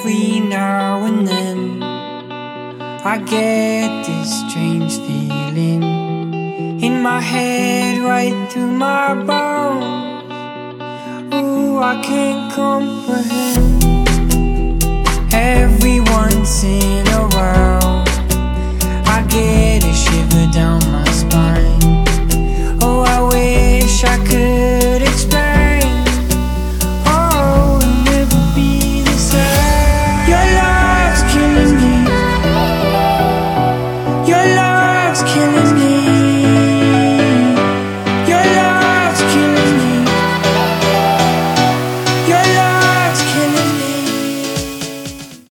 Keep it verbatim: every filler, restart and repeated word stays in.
Every now and then I get this strange feeling in my head, right through my bones. Ooh, I can't comprehend. Every once in a while I get a shiver down my spine.